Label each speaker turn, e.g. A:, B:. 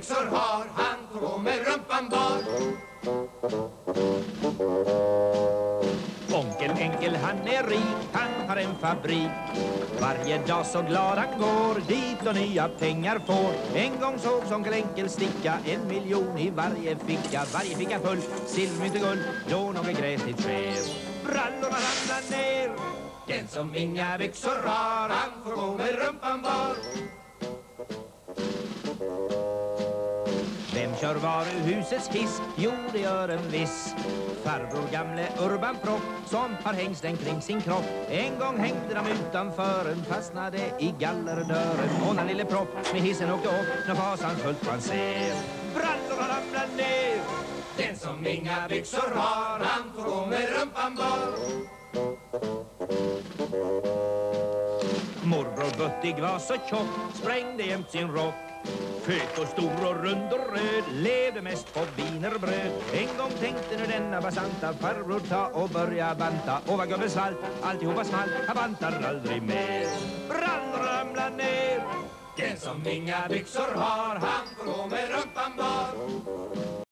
A: byxor har han får gå med rumpan bar.
B: Onkel Enkel han är rik, han har en fabrik. Varje dag så glad han går, dit och nya pengar får. En gång såg Onkel Enkel sticka 1 miljon i varje ficka. Varje ficka full, silvermynt och guld, då något gräsligt sker. Brallorna ramlar ner,
A: Den som inga byxor har han får gå med rumpan bar.
B: Vem kör varuhusets hiss? Jo, det gör en viss farbror gamle Urban Propp, som har hängsten kring sin kropp. En gång hängde de utanför, en fastnade i gallerdörren. Och när lille Propp med hissen åkte upp, när fasansfullt man ser brallorna ramlar ner.
A: Den som inga byxor har han får gå med rumpan bar.
B: Morbror Buttig var så tjock, sprängde jämt sin rock. Fet och stor och rund och röd, levde mest på wienerbröd. En gång tänkte nu denna basanta farbror ta och börja banta. Och vad gubben svalt, alltihopa smalt, han bantar aldrig mer. Brallor ramlar ner.
A: Den som inga byxor har han får gå med rumpan bar.